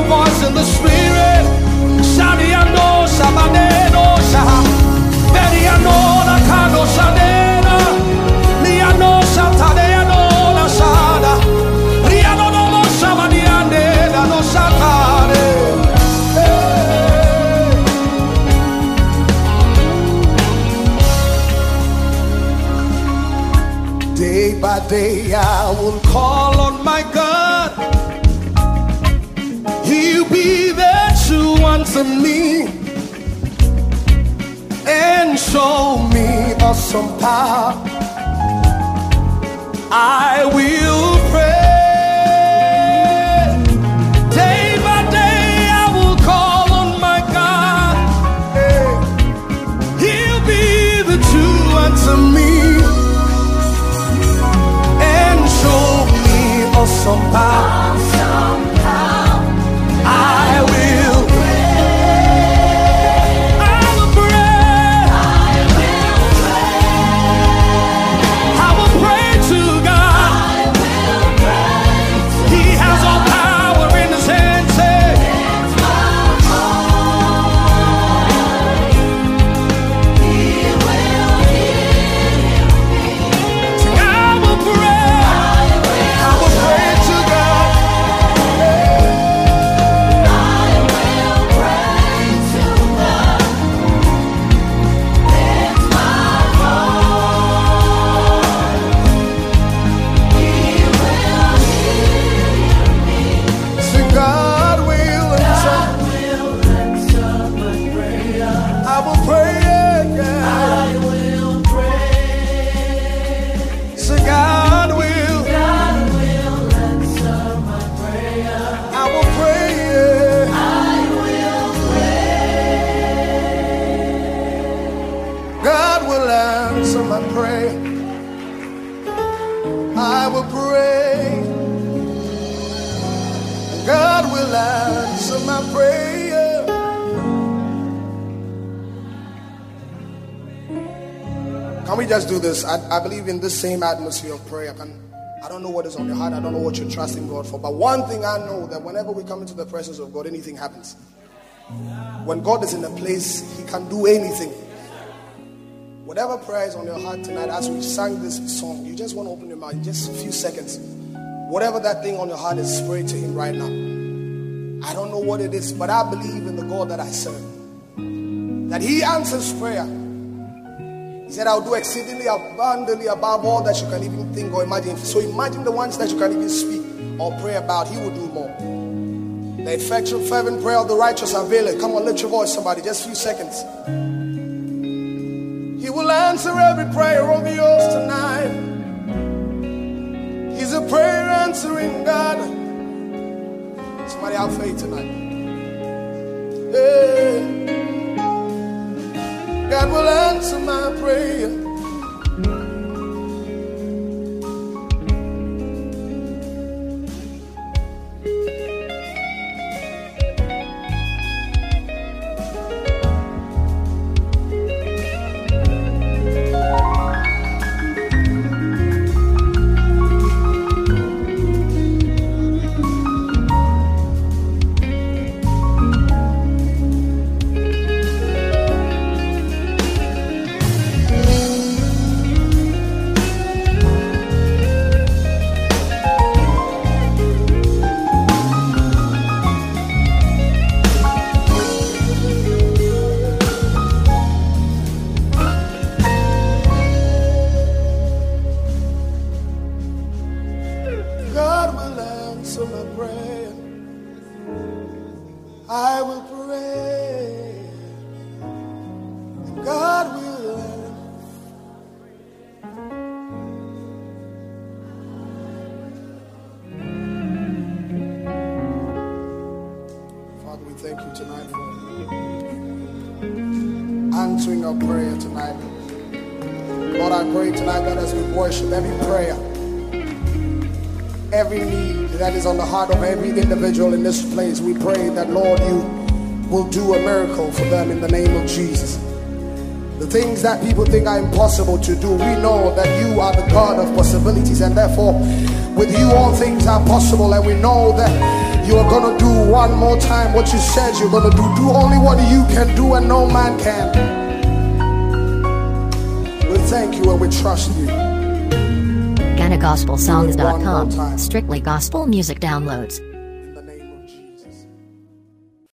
voice in the spirit. Shadiano, Shabaneno, Shaha. Beriano, Nakano, Shadena. Liano, Shatadeano, Nashada. Riano, no, Shabadiane, no, Shatade. Day by day I will call on my God. He'll be there to answer me and show me awesome power. I will pray. Day by day I will call on my God. He'll be there to answer me and show me awesome power. I will pray. I will pray. I will pray to God. He has all power in his hands. Sing, I will pray. I will pray to God. Sing, God will answer. I will pray, yeah. Sing, God will. I will pray, yeah. God will answer my prayer. I will pray. God will answer my prayer. Can we just do this? I believe in this same atmosphere of prayer. I don't know what is on your heart. I don't know what you're trusting God for. But one thing I know, that whenever we come into the presence of God, anything happens. When God is in a place, he can do anything. Whatever prayer is on your heart tonight, as we sang this song, you just want to open your mouth in just a few seconds. Whatever that thing on your heart is, pray to him right now. I don't know what it is, but I believe in the God that I serve, that he answers prayer. He said, I'll do exceedingly abundantly above all that you can even think or imagine. So imagine the ones that you can even speak or pray about. He will do more. The effectual fervent prayer of the righteous availeth. Come on, lift your voice, somebody, just a few seconds. He will answer every prayer of yours tonight. He's a prayer answering God. Somebody have faith tonight. Hey. God will answer my prayer. I will pray. God will. Father, we thank you tonight for answering our prayer tonight. Lord, I pray tonight that as we worship, every prayer, every need that is on the heart of every individual in this place, we pray that, Lord, you will do a miracle for them in the name of Jesus. The things that people think are impossible to do, we know that you are the God of possibilities, and therefore with you all things are possible, and we know that you are going to do one more time what you said you're going to do. Do only what you can do and no man can. We thank you and we trust you. GhanaGospelSongs.com. Strictly gospel music downloads.